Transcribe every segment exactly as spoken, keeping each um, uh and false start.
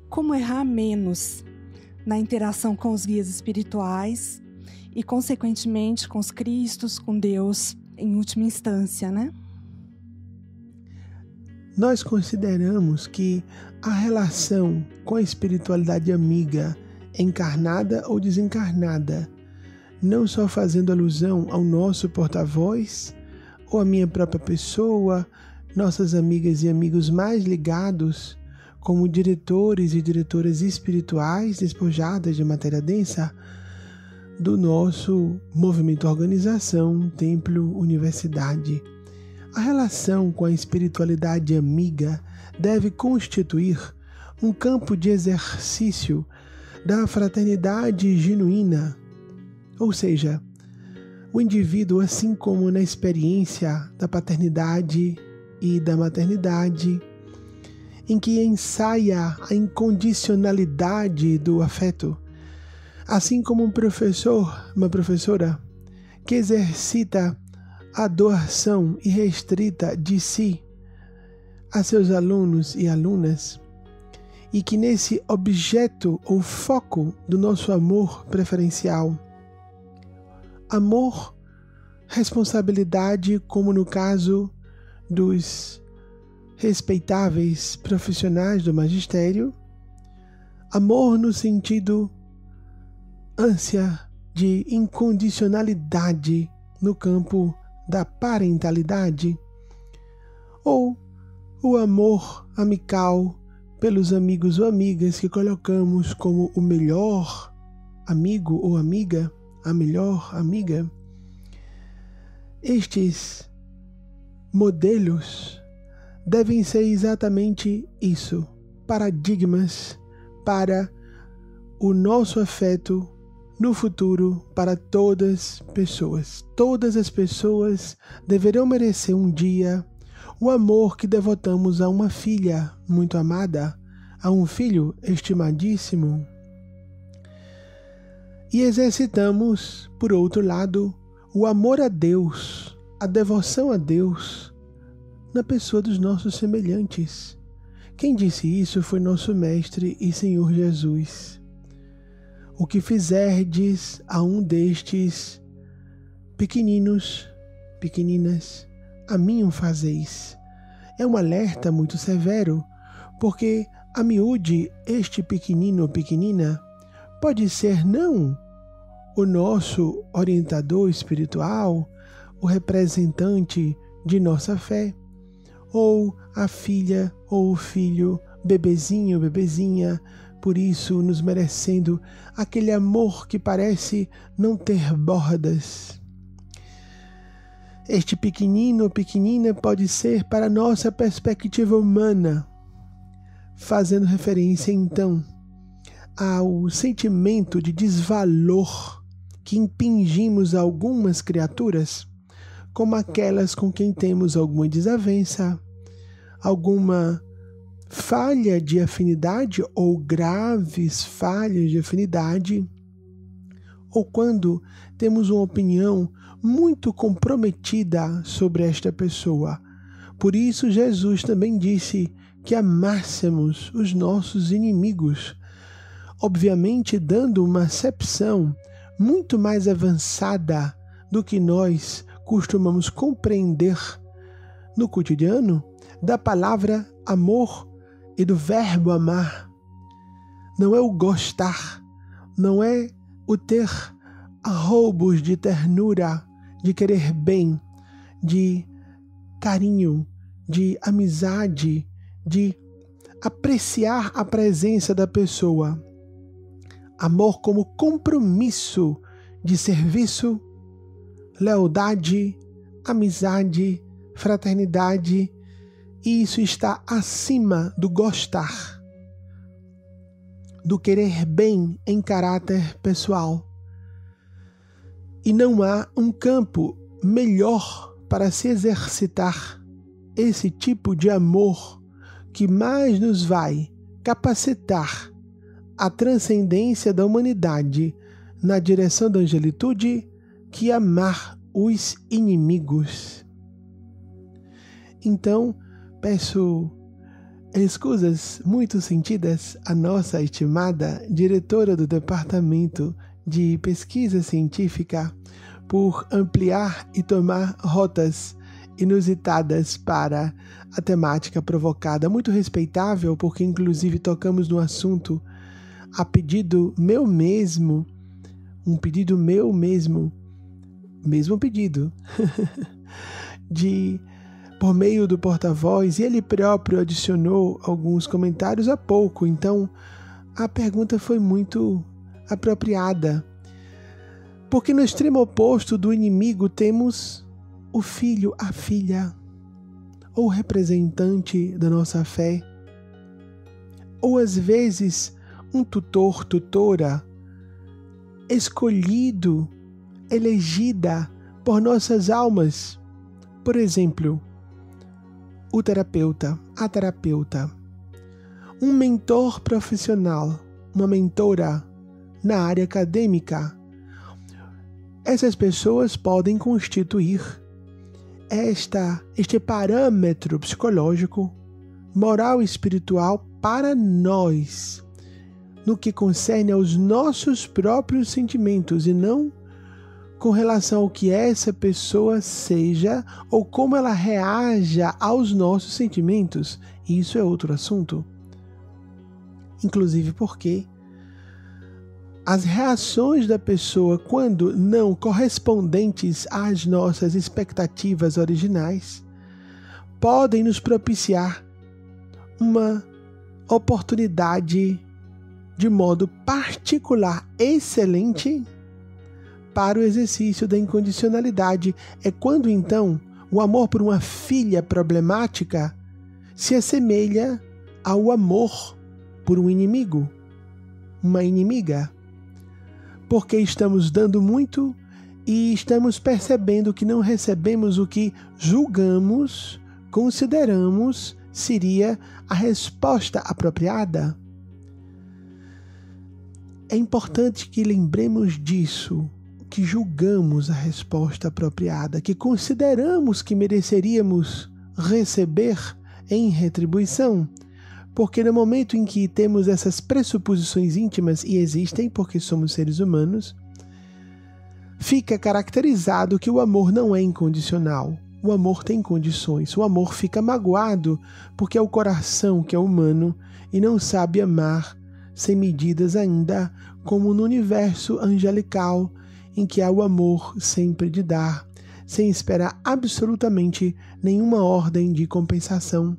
como errar menos na interação com os guias espirituais e, consequentemente, com os Cristos, com Deus, em última instância, né? Nós consideramos que a relação com a espiritualidade amiga, encarnada ou desencarnada, não só fazendo alusão ao nosso porta-voz, ou à minha própria pessoa, nossas amigas e amigos mais ligados, como diretores e diretoras espirituais despojadas de matéria densa, do nosso movimento organização, templo, universidade. A relação com a espiritualidade amiga deve constituir um campo de exercício da fraternidade genuína, ou seja, o indivíduo, assim como na experiência da paternidade e da maternidade, em que ensaia a incondicionalidade do afeto, assim como um professor, uma professora, que exercita a doação irrestrita de si a seus alunos e alunas, e que nesse objeto ou foco do nosso amor preferencial, amor, responsabilidade, como no caso dos respeitáveis profissionais do magistério, amor no sentido ânsia de incondicionalidade no campo da parentalidade, ou o amor amical pelos amigos ou amigas que colocamos como o melhor amigo ou amiga, a melhor amiga. Estes modelos devem ser exatamente isso, paradigmas para o nosso afeto no futuro para todas as pessoas. Todas as pessoas deverão merecer um dia o amor que devotamos a uma filha muito amada, a um filho estimadíssimo. E exercitamos, por outro lado, o amor a Deus, a devoção a Deus, na pessoa dos nossos semelhantes. Quem disse isso foi nosso Mestre e Senhor Jesus. O que fizerdes a um destes pequeninos, pequeninas, a mim o fazeis. É um alerta muito severo, porque a miúde este pequenino ou pequenina pode ser não o nosso orientador espiritual, o representante de nossa fé, ou a filha ou o filho, bebezinho, bebezinha, por isso nos merecendo aquele amor que parece não ter bordas. Este pequenino ou pequenina pode ser para nossa perspectiva humana, fazendo referência então ao sentimento de desvalor que impingimos a algumas criaturas, como aquelas com quem temos alguma desavença, alguma falha de afinidade ou graves falhas de afinidade, ou quando temos uma opinião muito comprometida sobre esta pessoa. Por isso Jesus também disse que amássemos os nossos inimigos, obviamente dando uma acepção muito mais avançada do que nós costumamos compreender no cotidiano da palavra amor e do verbo amar. Não é o gostar, não é o ter arroubos de ternura, de querer bem, de carinho, de amizade, de apreciar a presença da pessoa. Amor como compromisso de serviço, lealdade, amizade, fraternidade, e isso está acima do gostar, do querer bem em caráter pessoal. E não há um campo melhor para se exercitar esse tipo de amor que mais nos vai capacitar a transcendência da humanidade na direção da angelitude que amar os inimigos. Então, peço escusas muito sentidas à nossa estimada diretora do Departamento de Pesquisa Científica por ampliar e tomar rotas inusitadas para a temática provocada. Muito respeitável, porque inclusive tocamos no assunto a pedido meu mesmo, um pedido meu mesmo, mesmo pedido, de por meio do porta-voz, e ele próprio adicionou alguns comentários há pouco, então a pergunta foi muito apropriada. Porque no extremo oposto do inimigo temos o filho, a filha, ou representante da nossa fé, ou às vezes um tutor, tutora, escolhido, elegida por nossas almas. Por exemplo, o terapeuta, a terapeuta, um mentor profissional, uma mentora na área acadêmica. Essas pessoas podem constituir esta, este parâmetro psicológico, moral e espiritual para nós, no que concerne aos nossos próprios sentimentos e não com relação ao que essa pessoa seja ou como ela reaja aos nossos sentimentos. Isso é outro assunto. Inclusive porque as reações da pessoa, quando não correspondentes às nossas expectativas originais, podem nos propiciar uma oportunidade de modo particular excelente para o exercício da incondicionalidade. É quando, então, o amor por uma filha problemática se assemelha ao amor por um inimigo, uma inimiga. Porque estamos dando muito e estamos percebendo que não recebemos o que julgamos, consideramos seria a resposta apropriada. É importante que lembremos disso, que julgamos a resposta apropriada, que consideramos que mereceríamos receber em retribuição. Porque no momento em que temos essas pressuposições íntimas, e existem porque somos seres humanos, fica caracterizado que o amor não é incondicional. O amor tem condições. O amor fica magoado porque é o coração que é humano e não sabe amar sem medidas ainda, como no universo angelical, em que há o amor sempre de dar, sem esperar absolutamente nenhuma ordem de compensação.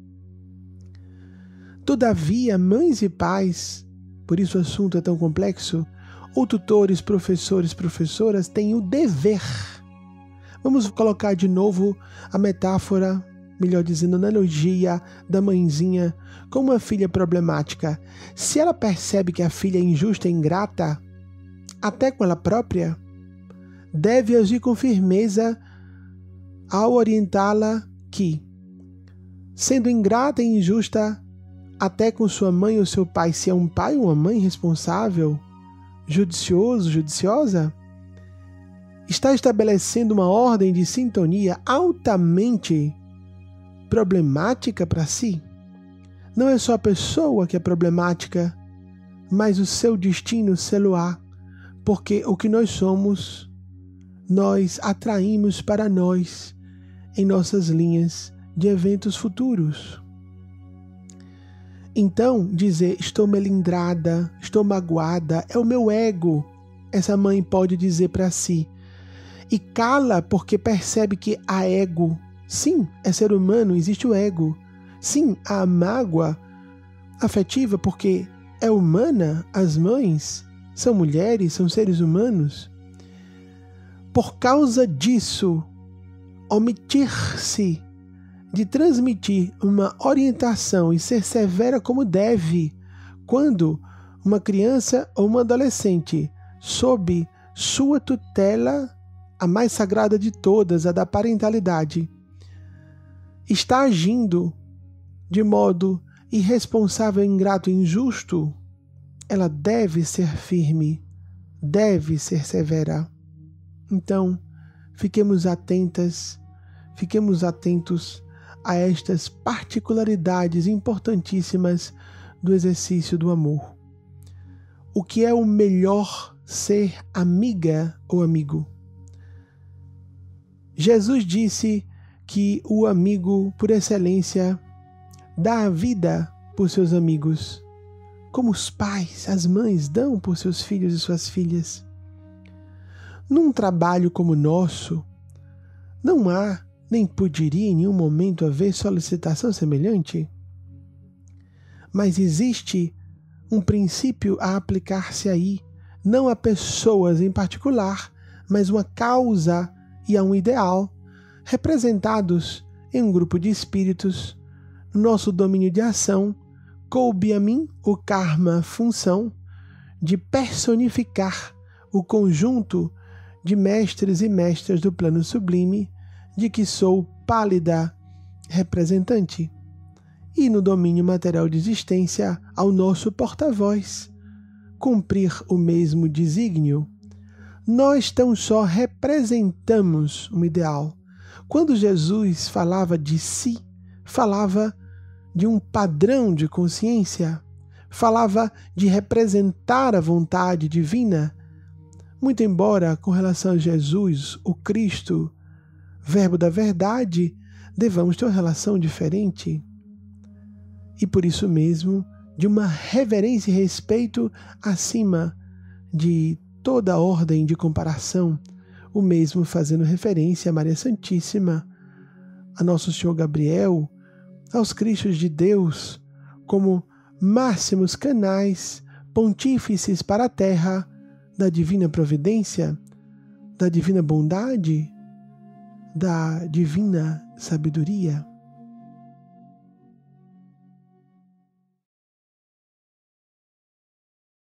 Todavia, mães e pais, por isso o assunto é tão complexo, ou tutores, professores, professoras, têm o dever. Vamos colocar de novo a metáfora, melhor dizendo, a analogia da mãezinha com uma filha problemática. Se ela percebe que a filha é injusta e ingrata, até com ela própria, deve agir com firmeza ao orientá-la que, sendo ingrata e injusta, até com sua mãe ou seu pai, se é um pai ou uma mãe responsável, judicioso, judiciosa, está estabelecendo uma ordem de sintonia altamente problemática para si. Não é só a pessoa que é problemática, mas o seu destino celular, porque o que nós somos, nós atraímos para nós em nossas linhas de eventos futuros. Então, dizer estou melindrada, estou magoada, é o meu ego, essa mãe pode dizer para si. E cala porque percebe que há ego. Sim, é ser humano, existe o ego. Sim, há mágoa afetiva porque é humana, as mães são mulheres, são seres humanos. Por causa disso, omitir-se de transmitir uma orientação e ser severa como deve, quando uma criança ou uma adolescente, sob sua tutela, a mais sagrada de todas, a da parentalidade, está agindo de modo irresponsável, ingrato e injusto, ela deve ser firme, deve ser severa. Então, fiquemos atentas, fiquemos atentos a estas particularidades importantíssimas do exercício do amor. O que é o melhor ser amiga ou amigo? Jesus disse que o amigo, por excelência, dá a vida por seus amigos, como os pais, as mães dão por seus filhos e suas filhas. Num trabalho como o nosso, não há, nem poderia em nenhum momento haver solicitação semelhante. Mas existe um princípio a aplicar-se aí, não a pessoas em particular, mas uma causa e a um ideal, representados em um grupo de espíritos. No nosso domínio de ação, coube a mim o karma função de personificar o conjunto de mestres e mestras do plano sublime, de que sou pálida representante, e no domínio material de existência ao nosso porta-voz, cumprir o mesmo desígnio. Nós tão só representamos um ideal. Quando Jesus falava de si, falava de um padrão de consciência, falava de representar a vontade divina, muito embora com relação a Jesus, o Cristo, Verbo da verdade, devamos ter uma relação diferente. E por isso mesmo, de uma reverência e respeito acima de toda a ordem de comparação, o mesmo fazendo referência a Maria Santíssima, a Nosso Senhor Gabriel, aos Cristos de Deus, como máximos canais, pontífices para a terra, da divina providência, da divina bondade, da divina sabedoria.